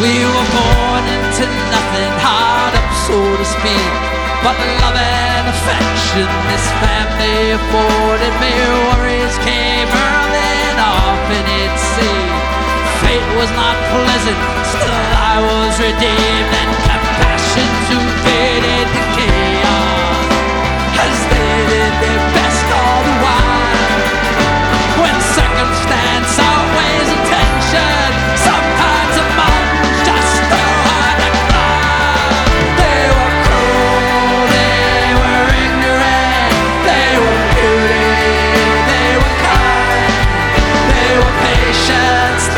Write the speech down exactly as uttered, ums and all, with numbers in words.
We were born into nothing, hard up so to speak, but love and affection this family afforded me. Worries came early and often at sea. Fate was not pleasant, still I was redeemed and